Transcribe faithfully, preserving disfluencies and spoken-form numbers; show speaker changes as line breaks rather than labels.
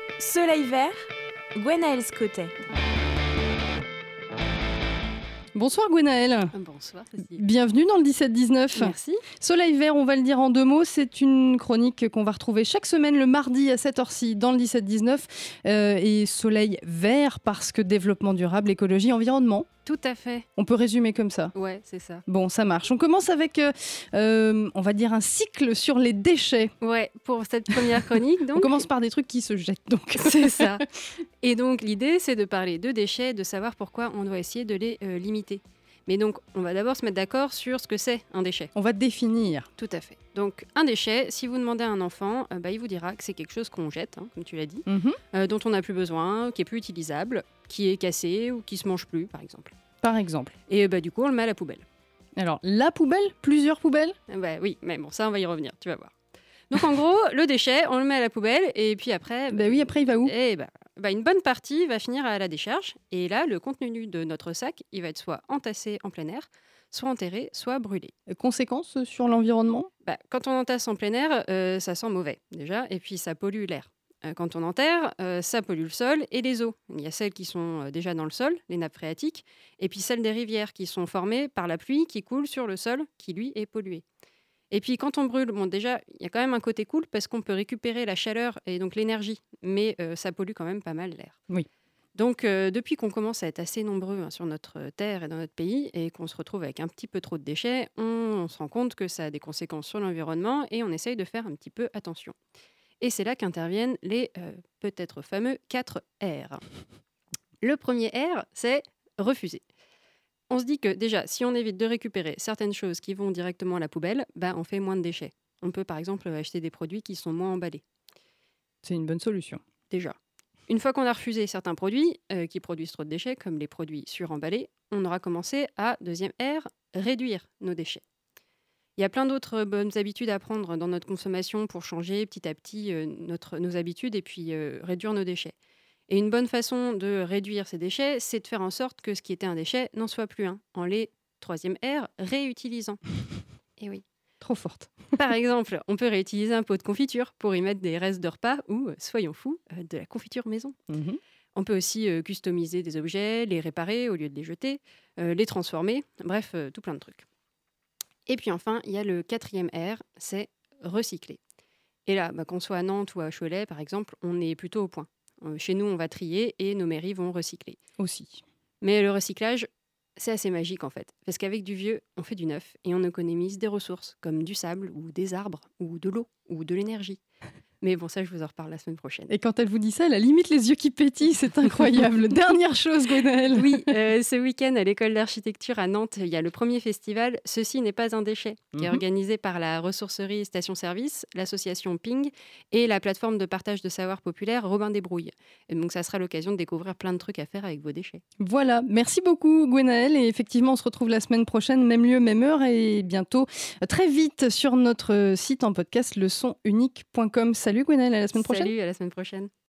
Soleil vert, Gwenaëlle Scottet.
Bonsoir Gwenaëlle.
Bonsoir Cécile.
Bienvenue dans le dix-sept dix-neuf.
Merci.
Soleil vert, on va le dire en deux mots, c'est une chronique qu'on va retrouver chaque semaine le mardi à cette heure-ci dans le dix-sept dix-neuf. Euh, et soleil vert parce que développement durable, écologie, environnement.
Tout à fait.
On peut résumer comme ça.
Ouais, c'est ça.
Bon, ça marche. On commence avec, euh, euh, on va dire, un cycle sur les déchets.
Ouais, pour cette première chronique, donc.
On commence par des trucs qui se jettent, donc.
C'est ça. Et donc, l'idée, c'est de parler de déchets, de savoir pourquoi on doit essayer de les euh, limiter. Mais donc, on va d'abord se mettre d'accord sur ce que c'est un déchet.
On va définir.
Tout à fait. Donc, un déchet, si vous demandez à un enfant, euh, bah, il vous dira que c'est quelque chose qu'on jette, hein, comme tu l'as dit,
Mm-hmm.
euh, dont on n'a plus besoin, qui est plus utilisable, qui est cassé ou qui se mange plus, par exemple.
Par exemple.
Et bah, du coup, on le met à la poubelle.
Alors, la poubelle, plusieurs poubelles.
Euh, Bah oui, mais bon, ça, on va y revenir, tu vas voir. Donc, en gros, le déchet, on le met à la poubelle et puis après...
Ben oui, après, il va où?
Eh bah, bah, une bonne partie va finir à la décharge. Et là, le contenu de notre sac, il va être soit entassé en plein air, soit enterré, soit brûlé.
Conséquences sur l'environnement?
Bah, quand on entasse en plein air, euh, ça sent mauvais, déjà, et puis ça pollue l'air. Euh, quand on enterre, euh, ça pollue le sol et les eaux. Il y a celles qui sont euh, déjà dans le sol, les nappes phréatiques, et puis celles des rivières qui sont formées par la pluie qui coule sur le sol, qui lui est pollué. Et puis quand on brûle, bon déjà, il y a quand même un côté cool parce qu'on peut récupérer la chaleur et donc l'énergie, mais euh, ça pollue quand même pas mal l'air.
Oui.
Donc euh, depuis qu'on commence à être assez nombreux hein, sur notre terre et dans notre pays et qu'on se retrouve avec un petit peu trop de déchets, on, on se rend compte que ça a des conséquences sur l'environnement et on essaye de faire un petit peu attention. Et c'est là qu'interviennent les euh, peut-être fameux quatre R. Le premier R, c'est refuser. On se dit que déjà, si on évite de récupérer certaines choses qui vont directement à la poubelle, bah, on fait moins de déchets. On peut par exemple acheter des produits qui sont moins emballés.
C'est une bonne solution.
Déjà. Une fois qu'on a refusé certains produits euh, qui produisent trop de déchets, comme les produits suremballés, on aura commencé à, deuxième R, réduire nos déchets. Il y a plein d'autres bonnes habitudes à prendre dans notre consommation pour changer petit à petit euh, notre, nos habitudes et puis euh, réduire nos déchets. Et une bonne façon de réduire ces déchets, c'est de faire en sorte que ce qui était un déchet n'en soit plus un, en les, troisième R, réutilisant. Et oui.
Trop forte.
Par exemple, on peut réutiliser un pot de confiture pour y mettre des restes de repas ou, soyons fous, euh, de la confiture maison.
Mm-hmm.
On peut aussi euh, customiser des objets, les réparer au lieu de les jeter, euh, les transformer, bref, euh, tout plein de trucs. Et puis enfin, il y a le quatrième R, c'est recycler. Et là, bah, qu'on soit à Nantes ou à Cholet, par exemple, on est plutôt au point. Euh, chez nous, on va trier et nos mairies vont recycler.
Aussi.
Mais le recyclage, c'est assez magique en fait. Parce qu'avec du vieux, on fait du neuf et on économise des ressources comme du sable ou des arbres ou de l'eau ou de l'énergie. Mais bon, ça, je vous en reparle la semaine prochaine.
Et quand elle vous dit ça, elle a limite les yeux qui pétillent, c'est incroyable. Dernière chose, Gwenaëlle.
Oui, euh, ce week-end à l'école d'architecture à Nantes, il y a le premier festival « Ceci n'est pas un déchet » qui est
Mhm.
organisé par la ressourcerie Station Service, l'association Ping et la plateforme de partage de savoir populaire Robin Desbrouilles. Et donc, ça sera l'occasion de découvrir plein de trucs à faire avec vos déchets.
Voilà, merci beaucoup Gwenaëlle. Et effectivement, on se retrouve la semaine prochaine, même lieu, même heure, et bientôt, très vite, sur notre site en podcast leçon unique point com. Salut Gwenaëlle, à la semaine prochaine.
Salut, à la semaine prochaine.